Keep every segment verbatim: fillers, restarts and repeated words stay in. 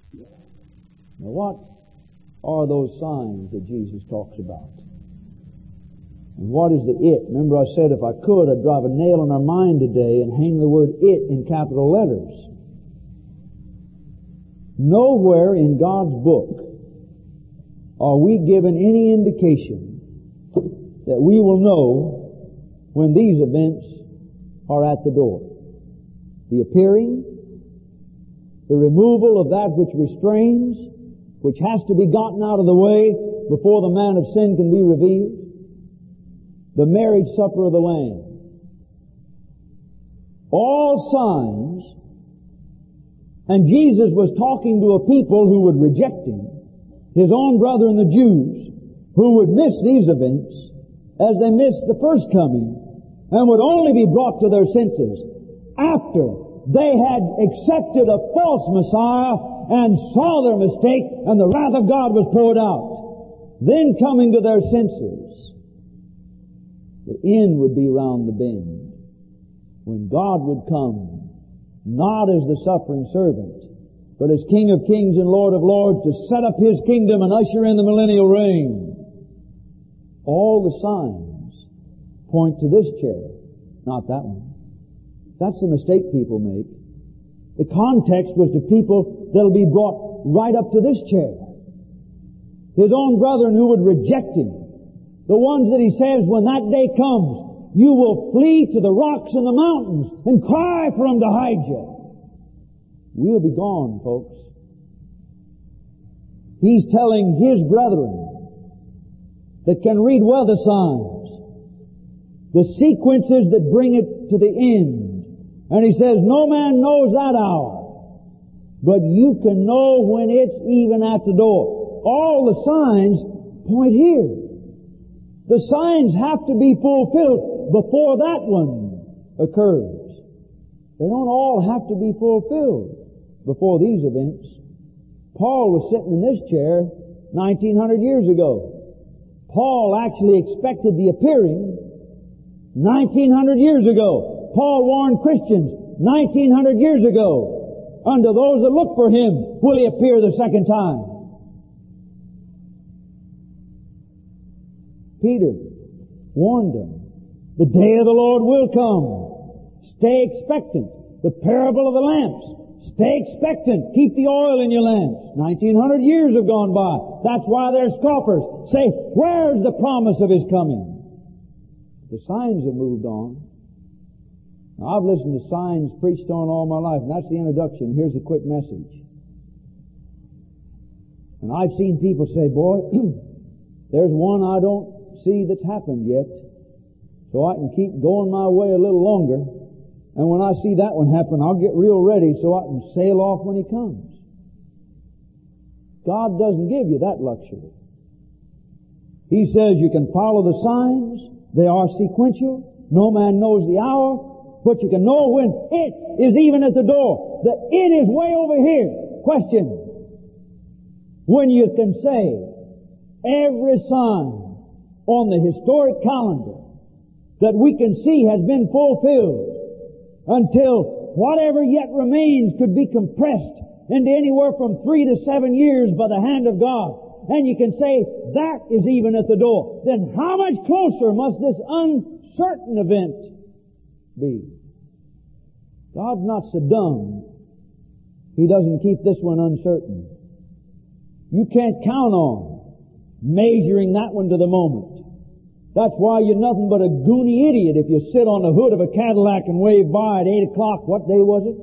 Now what are those signs that Jesus talks about? And what is the it? Remember I said if I could, I'd drive a nail in our mind today and hang the word it in capital letters. Nowhere in God's book are we given any indication that we will know when these events are at the door. The appearing, the removal of that which restrains, which has to be gotten out of the way before the man of sin can be revealed, the marriage supper of the Lamb. All signs, and Jesus was talking to a people who would reject Him, His own brethren the Jews, who would miss these events as they missed the first coming and would only be brought to their senses after they had accepted a false Messiah and saw their mistake and the wrath of God was poured out. Then coming to their senses, the end would be round the bend when God would come, not as the suffering servant, but as King of kings and Lord of lords, to set up His kingdom and usher in the millennial reign. All the signs point to this chair, not that one. That's the mistake people make. The context was to people that'll be brought right up to this chair. His own brethren who would reject Him. The ones that He says, when that day comes, you will flee to the rocks and the mountains and cry for Him to hide you. We'll be gone, folks. He's telling His brethren that can read well the signs, the sequences that bring it to the end. And He says, no man knows that hour, but you can know when it's even at the door. All the signs point here. The signs have to be fulfilled before that one occurs. They don't all have to be fulfilled before these events. Paul was sitting in this chair nineteen hundred years ago. Paul actually expected the appearing nineteen hundred years ago. Paul warned Christians nineteen hundred years ago. Unto those that look for Him will He appear the second time. Peter warned them. The day of the Lord will come. Stay expectant. The parable of the lamps. Stay expectant. Keep the oil in your lamps. nineteen hundred years have gone by. That's why there's scoffers. Say, where's the promise of His coming? The signs have moved on. Now, I've listened to signs preached on all my life, and that's the introduction. Here's a quick message. And I've seen people say, boy, there's one I don't see that's happened yet, so I can keep going my way a little longer, and when I see that one happen, I'll get real ready so I can sail off when He comes. God doesn't give you that luxury. He says you can follow the signs. They are sequential. No man knows the hour, but you can know when it is even at the door. The it is way over here. Question. When you can say every sign on the historic calendar that we can see has been fulfilled until whatever yet remains could be compressed into anywhere from three to seven years by the hand of God. And you can say that is even at the door. Then how much closer must this uncertain event be? God's not so dumb. He doesn't keep this one uncertain. You can't count on measuring that one to the moment. That's why you're nothing but a goony idiot if you sit on the hood of a Cadillac and wave by at eight o'clock. What day was it?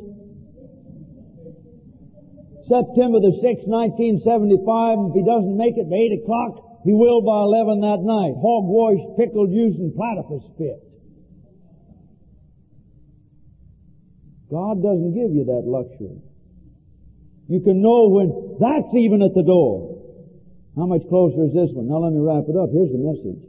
September the sixth, nineteen seventy-five. If he doesn't make it by eight o'clock, he will by eleven that night. Hogwash, pickle juice, and platypus spit. God doesn't give you that luxury. You can know when that's even at the door. How much closer is this one? Now let me wrap it up. Here's the message.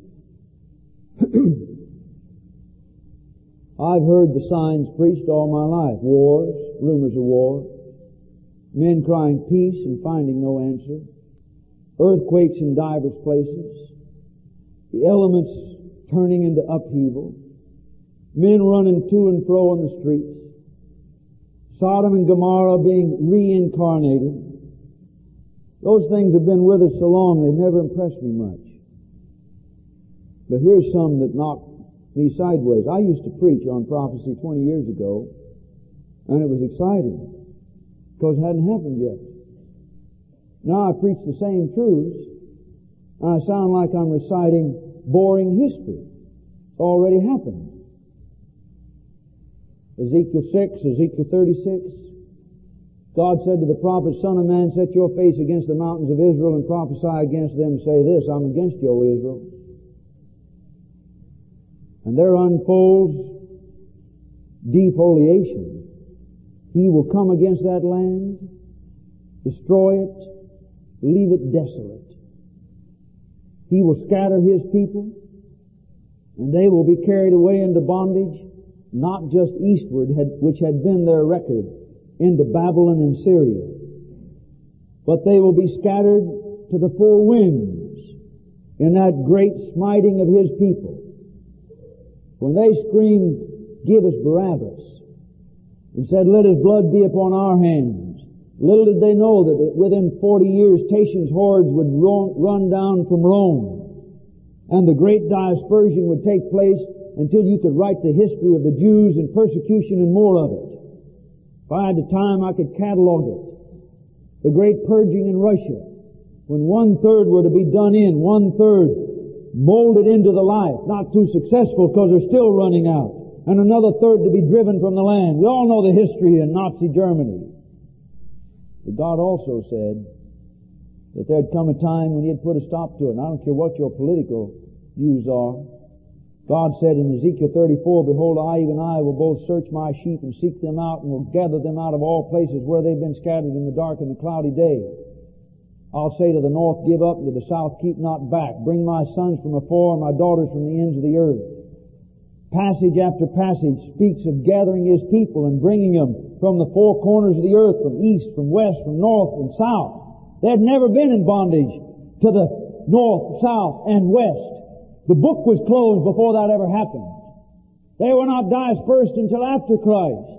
I've heard the signs preached all my life. Wars, rumors of war, men crying peace and finding no answer, earthquakes in divers places, the elements turning into upheaval, men running to and fro in the streets, Sodom and Gomorrah being reincarnated, Those things have been with us so long, they've never impressed me much. But here's some that knock me sideways. I used to preach on prophecy twenty years ago, and it was exciting because it hadn't happened yet. Now I preach the same truths, and I sound like I'm reciting boring history. It's already happened. Ezekiel six, Ezekiel thirty-six. God said to the prophet, Son of man, set your face against the mountains of Israel and prophesy against them. Say this, I'm against you, O Israel. And there unfolds defoliation. He will come against that land, destroy it, leave it desolate. He will scatter His people, and they will be carried away into bondage, not just eastward, which had been their record, into Babylon and Syria, but they will be scattered to the four winds in that great smiting of His people. When they screamed, give us Barabbas, and said, let His blood be upon our hands, little did they know that within forty years Tatian's hordes would run down from Rome, and the great dispersion would take place until you could write the history of the Jews and persecution and more of it. If I had the time, I could catalog it. The great purging in Russia, when one-third were to be done in, one-third molded into the life, not too successful because they're still running out, and another third to be driven from the land. We all know the history in Nazi Germany. But God also said that there'd come a time when He'd put a stop to it. And I don't care what your political views are. God said in Ezekiel thirty-four, behold, I, even I, will both search my sheep and seek them out, and will gather them out of all places where they've been scattered in the dark and the cloudy day. I'll say to the north, give up, and to the south, keep not back. Bring my sons from afar and my daughters from the ends of the earth. Passage after passage speaks of gathering His people and bringing them from the four corners of the earth, from east, from west, from north, and south. They had never been in bondage to the north, south, and west. The book was closed before that ever happened. They were not dispersed until after Christ.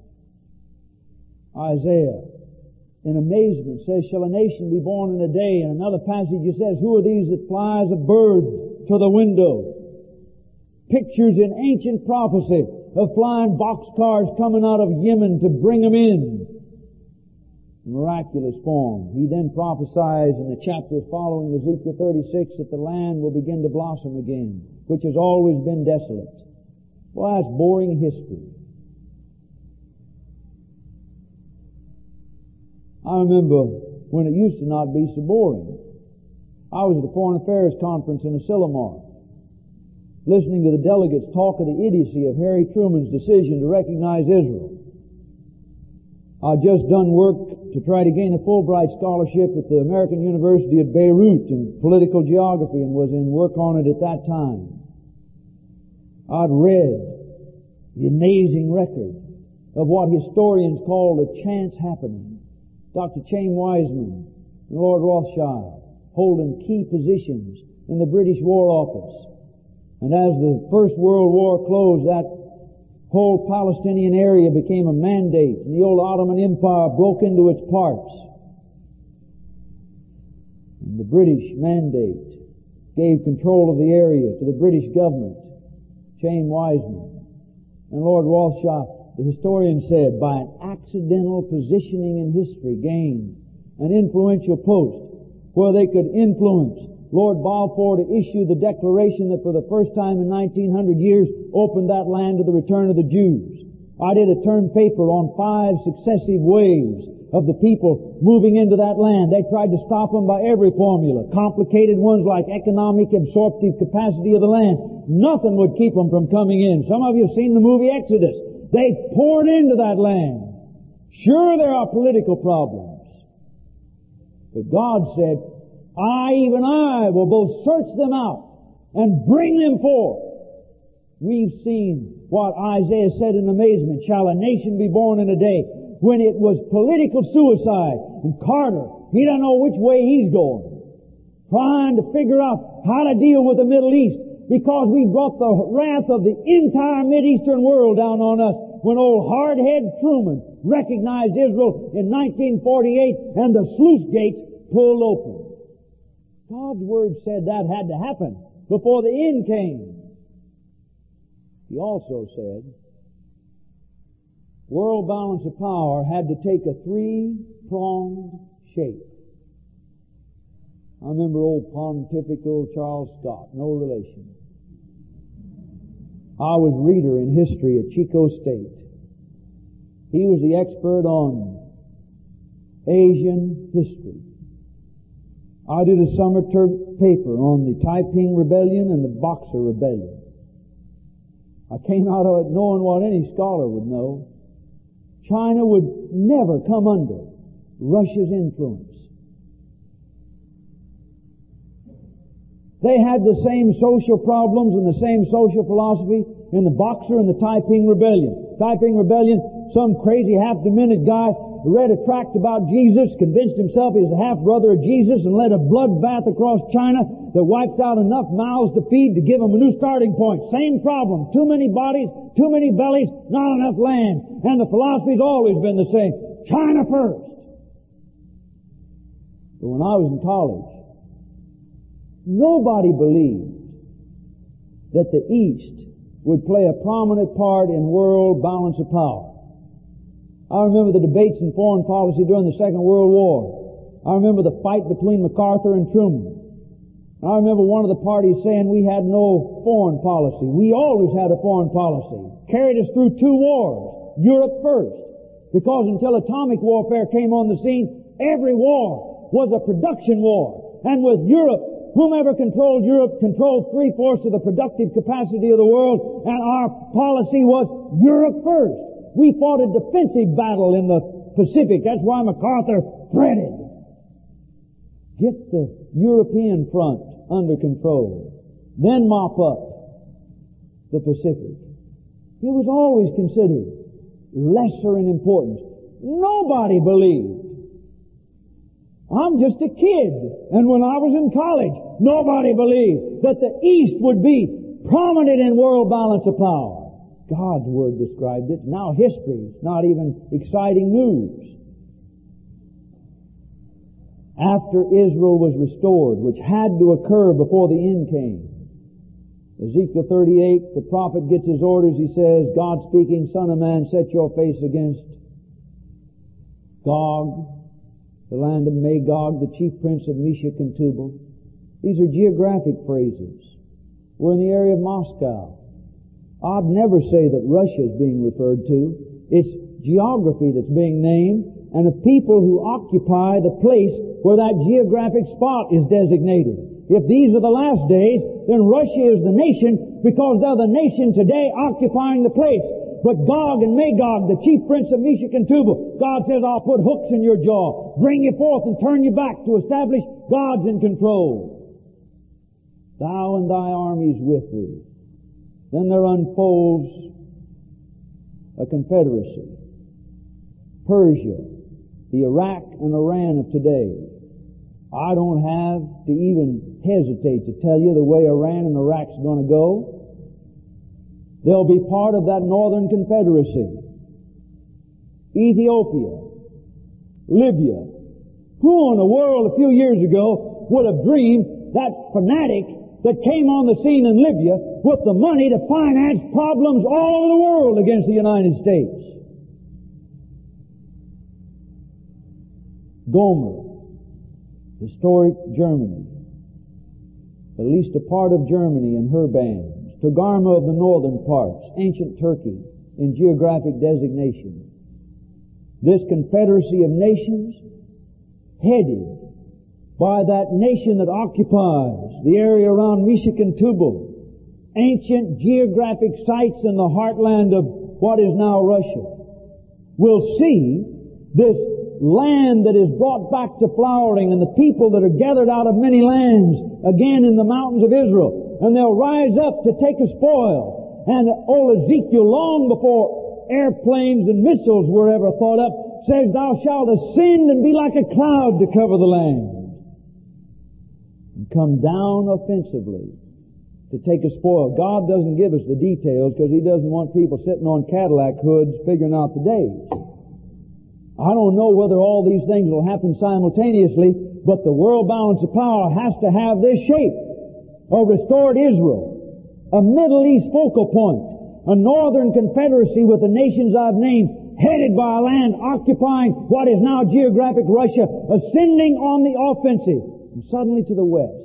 Isaiah, in amazement, says, shall a nation be born in a day? In another passage it says, who are these that fly as a bird to the window? Pictures in ancient prophecy of flying boxcars coming out of Yemen to bring them in. Miraculous form. He then prophesies in the chapter following Ezekiel thirty-six that the land will begin to blossom again, which has always been desolate. Well, that's boring history. I remember when it used to not be so boring. I was at the Foreign Affairs Conference in Asilomar, listening to the delegates talk of the idiocy of Harry Truman's decision to recognize Israel. I'd just done work to try to gain a Fulbright scholarship at the American University at Beirut in political geography and was in work on it at that time. I'd read the amazing record of what historians call a chance happening. Doctor Chaim Wiseman and Lord Rothschild holding key positions in the British War Office. And as the First World War closed, that whole Palestinian area became a mandate, and the old Ottoman Empire broke into its parts. And the British mandate gave control of the area to the British government. Chaim Wiseman and Lord Rothschild, the historian said, by an accidental positioning in history, gained an influential post where they could influence Lord Balfour to issue the declaration that for the first time in nineteen hundred years opened that land to the return of the Jews. I did a term paper on five successive waves of the people moving into that land. They tried to stop them by every formula. Complicated ones like economic absorptive capacity of the land. Nothing would keep them from coming in. Some of you have seen the movie Exodus. They poured into that land. Sure, there are political problems. But God said, I, even I, will both search them out and bring them forth. We've seen what Isaiah said in amazement. Shall a nation be born in a day? When it was political suicide. And Carter, he doesn't know which way he's going. Trying to figure out how to deal with the Middle East. Because we brought the wrath of the entire Mideastern world down on us when old hardhead Truman recognized Israel in nineteen forty-eight and the sluice gates pulled open. God's Word said that had to happen before the end came. He also said world balance of power had to take a three-pronged shape. I remember old Pontifical Charles Scott, no relation. I was reader in history at Chico State. He was the expert on Asian history. I did a summer ter- paper on the Taiping Rebellion and the Boxer Rebellion. I came out of it knowing what any scholar would know. China would never come under Russia's influence. They had the same social problems and the same social philosophy in the Boxer and the Taiping Rebellion. Taiping Rebellion, some crazy half-demented guy read a tract about Jesus, convinced himself he was a half-brother of Jesus, and led a bloodbath across China that wiped out enough mouths to feed to give them a new starting point. Same problem. Too many bodies, too many bellies, not enough land. And the philosophy's always been the same. China first. But when I was in college, nobody believed that the East would play a prominent part in world balance of power. I remember the debates in foreign policy during the Second World War. I remember the fight between MacArthur and Truman. I remember one of the parties saying we had no foreign policy. We always had a foreign policy. Carried us through two wars. Europe first. Because until atomic warfare came on the scene, every war was a production war. And with Europe, whomever controlled Europe controlled three-fourths of the productive capacity of the world, and our policy was Europe first. We fought a defensive battle in the Pacific. That's why MacArthur fretted. Get the European front under control. Then mop up the Pacific. It was always considered lesser in importance. Nobody believed. I'm just a kid. And when I was in college, nobody believed that the East would be prominent in world balance of power. God's Word described it. Now history, not even exciting news. After Israel was restored, which had to occur before the end came, Ezekiel thirty-eight, the prophet gets his orders. He says, God speaking, Son of man, set your face against Gog, the land of Magog, the chief prince of Meshech and Tubal. These are geographic phrases. We're in the area of Moscow. I'd never say that Russia is being referred to. It's geography that's being named, and the people who occupy the place where that geographic spot is designated. If these are the last days, then Russia is the nation because they're the nation today occupying the place. But Gog and Magog, the chief prince of Meshech and Tubal, God says, I'll put hooks in your jaw, bring you forth and turn you back to establish God's in control. Thou and thy armies with thee. Then there unfolds a confederacy. Persia, the Iraq and Iran of today. I don't have to even hesitate to tell you the way Iran and Iraq's going to go. They'll be part of that northern confederacy. Ethiopia, Libya. Who in the world a few years ago would have dreamed that fanatic that came on the scene in Libya with the money to finance problems all over the world against the United States? Gomer, historic Germany, at least a part of Germany and her bands. Togarma of the northern parts, ancient Turkey in geographic designation. This confederacy of nations headed by that nation that occupies the area around Meshech and Tubal, ancient geographic sites in the heartland of what is now Russia, will see this land that is brought back to flowering and the people that are gathered out of many lands again in the mountains of Israel. And they'll rise up to take a spoil. And old Ezekiel, long before airplanes and missiles were ever thought up, says, Thou shalt ascend and be like a cloud to cover the land. Come down offensively to take a spoil. God doesn't give us the details because He doesn't want people sitting on Cadillac hoods figuring out the days. I don't know whether all these things will happen simultaneously, but the world balance of power has to have this shape. A restored Israel, a Middle East focal point, a northern confederacy with the nations I've named, headed by a land occupying what is now geographic Russia, ascending on the offensive, and suddenly to the west.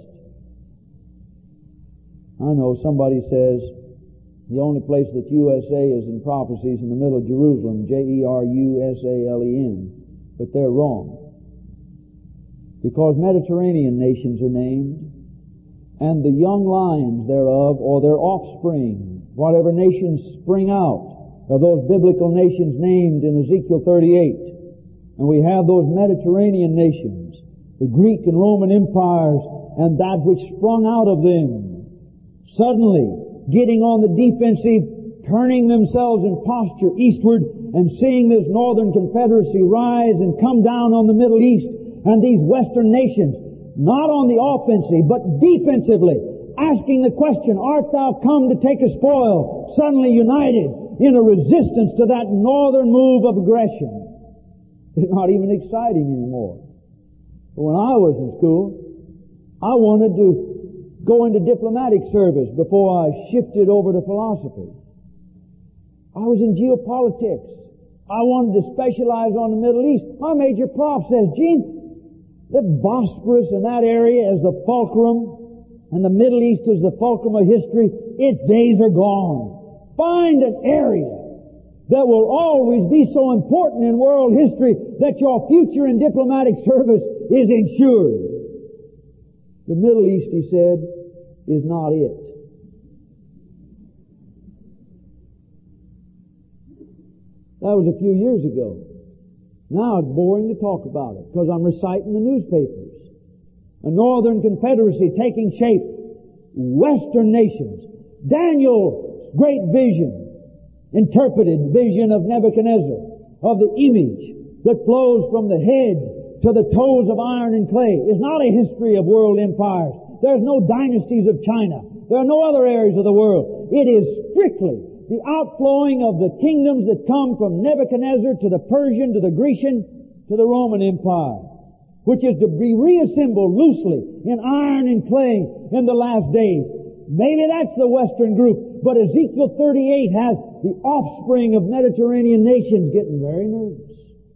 I know somebody says the only place that U S A is in prophecy is in the middle of Jerusalem, J E R U S A L E N, but they're wrong. Because Mediterranean nations are named, and the young lions thereof, or their offspring, whatever nations spring out of those biblical nations named in Ezekiel thirty-eight. And we have those Mediterranean nations, the Greek and Roman empires, and that which sprung out of them, suddenly getting on the defensive, turning themselves in posture eastward, and seeing this northern confederacy rise and come down on the Middle East, and these western nations, not on the offensive, but defensively, asking the question, art thou come to take a spoil? Suddenly united in a resistance to that northern move of aggression. It's not even exciting anymore. But when I was in school, I wanted to go into diplomatic service before I shifted over to philosophy. I was in geopolitics. I wanted to specialize on the Middle East. My major prof says, Gene, the Bosporus in that area is the fulcrum, and the Middle East is the fulcrum of history. Its days are gone. Find an area that will always be so important in world history that your future in diplomatic service is insured. The Middle East, he said, is not it. That was a few years ago. Now it's boring to talk about it because I'm reciting the newspapers. A northern confederacy taking shape. Western nations. Daniel's great vision, interpreted vision of Nebuchadnezzar, of the image that flows from the head to the toes of iron and clay, is not a history of world empires. There's no dynasties of China. There are no other areas of the world. It is strictly the outflowing of the kingdoms that come from Nebuchadnezzar to the Persian, to the Grecian, to the Roman Empire, which is to be reassembled loosely in iron and clay in the last days. Maybe that's the Western group, but Ezekiel thirty-eight has the offspring of Mediterranean nations getting very nervous.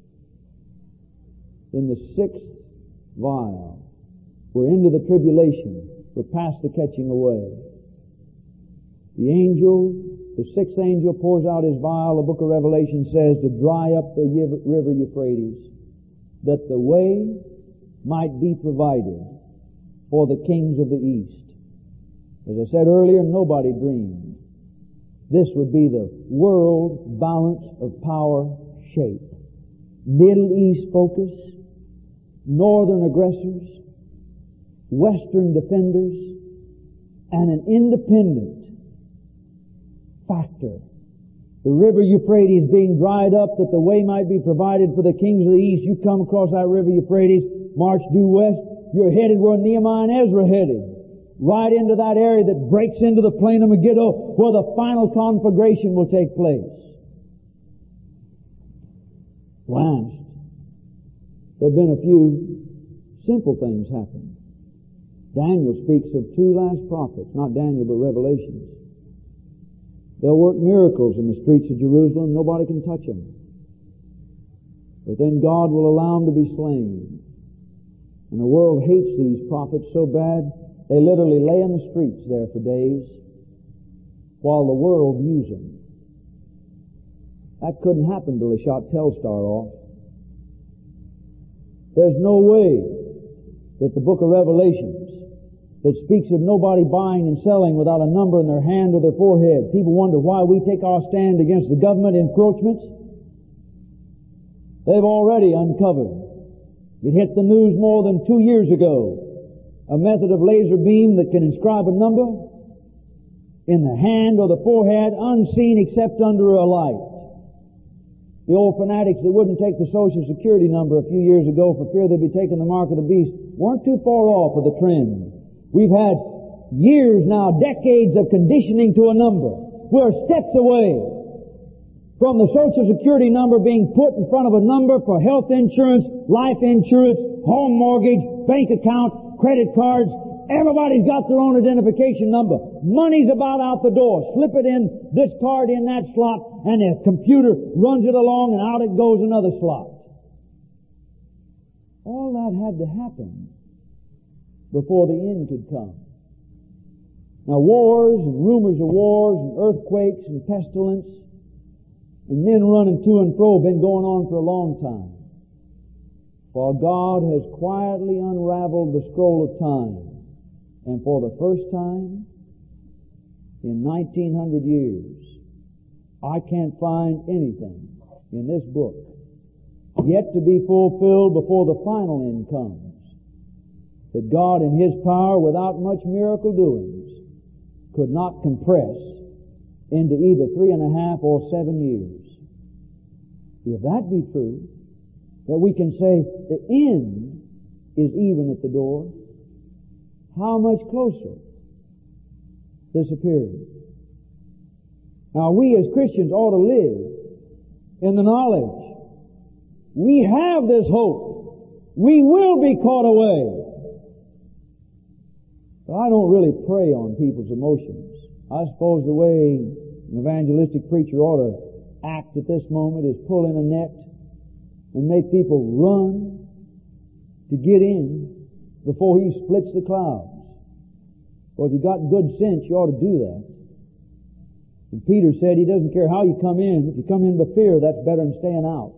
Then the sixth vial. We're into the tribulation. We're past the catching away. The angel, the sixth angel pours out his vial, the book of Revelation says, to dry up the river Euphrates, that the way might be provided for the kings of the east. As I said earlier, nobody dreamed this would be the world balance of power shape. Middle East focus, northern aggressors, western defenders, and an independent factor. The river Euphrates being dried up that the way might be provided for the kings of the east. You come across that river Euphrates, march due west, you're headed where Nehemiah and Ezra headed. Right into that area that breaks into the plain of Megiddo where the final conflagration will take place. Last, there have been a few simple things happen. Daniel speaks of two last prophets, not Daniel but Revelations. They'll work miracles in the streets of Jerusalem. Nobody can touch them. But then God will allow them to be slain. And the world hates these prophets so bad, they literally lay in the streets there for days while the world views them. That couldn't happen till they shot Telstar off. There's no way that the book of Revelations that speaks of nobody buying and selling without a number in their hand or their forehead. People wonder why we take our stand against the government encroachments. They've already uncovered. It hit the news more than two years ago. A method of laser beam that can inscribe a number in the hand or the forehead unseen except under a light. The old fanatics that wouldn't take the Social Security number a few years ago for fear they'd be taking the mark of the beast weren't too far off of the trend. We've had years now, decades of conditioning to a number. We're steps away from the Social Security number being put in front of a number for health insurance, life insurance, home mortgage, bank account, credit cards. Everybody's got their own identification number. Money's about out the door. Slip it in, this card in that slot, and the computer runs it along and out it goes another slot. All that had to happen before the end could come. Now wars and rumors of wars and earthquakes and pestilence and men running to and fro have been going on for a long time. While God has quietly unraveled the scroll of time, and for the first time in nineteen hundred years, I can't find anything in this book yet to be fulfilled before the final end comes, that God in His power, without much miracle doings, could not compress into either three and a half or seven years. If that be true, that we can say the end is even at the door, how much closer this appearing? Now we as Christians ought to live in the knowledge we have this hope. We will be caught away. But I don't really prey on people's emotions. I suppose the way an evangelistic preacher ought to act at this moment is pull in a net and make people run to get in before He splits the clouds. Well, if you got good sense, you ought to do that. And Peter said He doesn't care how you come in. If you come in by fear, that's better than staying out.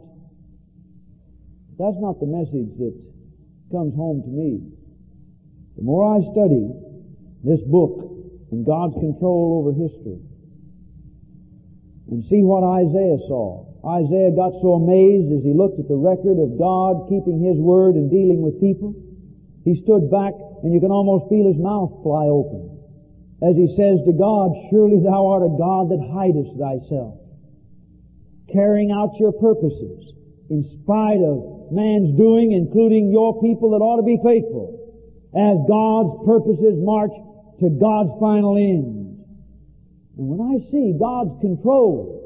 That's not the message that comes home to me. The more I study this book and God's control over history and see what Isaiah saw. Isaiah got so amazed as he looked at the record of God keeping His word and dealing with people. He stood back and you can almost feel his mouth fly open as he says to God, "Surely Thou art a God that hidest Thyself, carrying out Your purposes in spite of man's doing, including Your people that ought to be faithful, as God's purposes march to God's final end." And when I see God's control,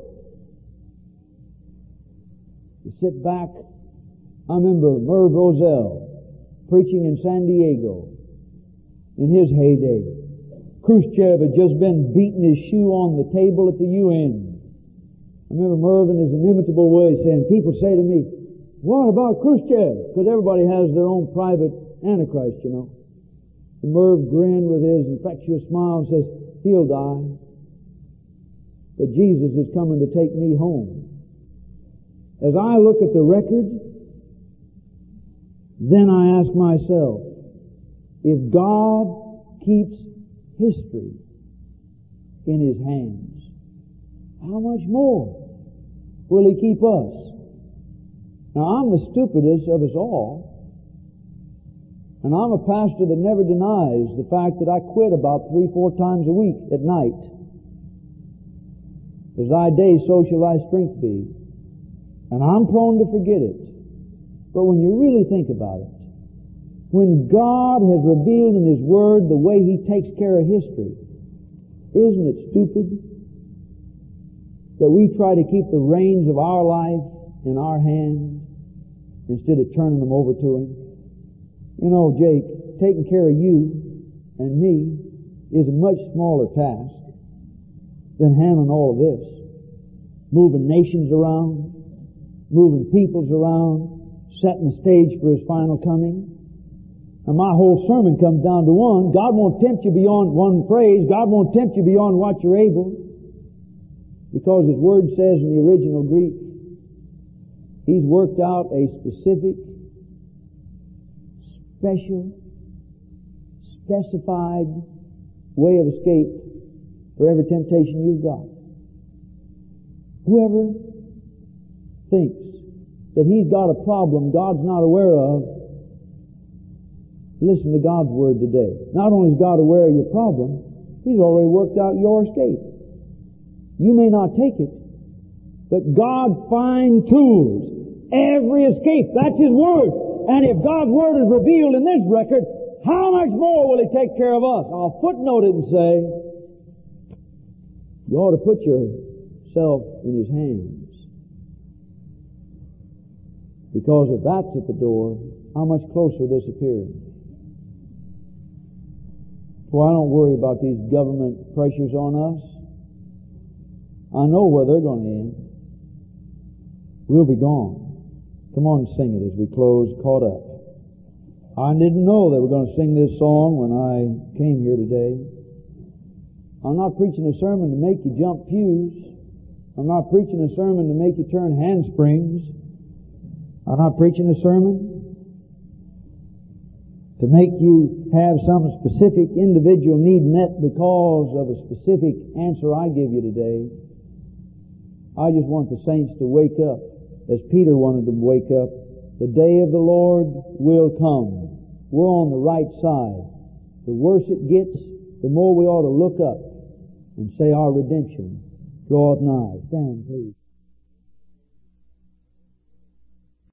to sit back, I remember Merv Roselle preaching in San Diego in his heyday. Khrushchev had just been beating his shoe on the table at the U N. I remember Merv in his inimitable way saying, people say to me, "What about Khrushchev?" Because everybody has their own private Antichrist, you know. And Merv grinned with his infectious smile and says, "He'll die. But Jesus is coming to take me home." As I look at the record, then I ask myself, if God keeps history in His hands, how much more will He keep us? Now, I'm the stupidest of us all, and I'm a pastor that never denies the fact that I quit about three, four times a week at night. As thy days, so shall thy strength be. And I'm prone to forget it. But when you really think about it, when God has revealed in His Word the way He takes care of history, isn't it stupid that we try to keep the reins of our life in our hands instead of turning them over to Him? You know, Jake, taking care of you and me is a much smaller task than handling all of this. Moving nations around, moving peoples around, setting the stage for His final coming. And my whole sermon comes down to one. God won't tempt you beyond one phrase. God won't tempt you beyond what you're able. Because His Word says in the original Greek, He's worked out a specific, special, specified way of escape for every temptation you've got. Whoever thinks that he's got a problem God's not aware of, listen to God's Word today. Not only is God aware of your problem, He's already worked out your escape. You may not take it, but God finds tools. Every escape, that's His Word. And if God's Word is revealed in this record, how much more will He take care of us? I'll footnote it and say, you ought to put yourself in His hands. Because if that's at the door, how much closer this appearing? Well, I don't worry about these government pressures on us. I know where they're going to end. We'll be gone. Come on and sing it as we close, Caught Up. I didn't know they were going to sing this song when I came here today. I'm not preaching a sermon to make you jump pews. I'm not preaching a sermon to make you turn handsprings. I'm not preaching a sermon to make you have some specific individual need met because of a specific answer I give you today. I just want the saints to wake up as Peter wanted them to wake up. The day of the Lord will come. We're on the right side. The worse it gets, the more we ought to look up and say our redemption draweth nigh. Stand, please.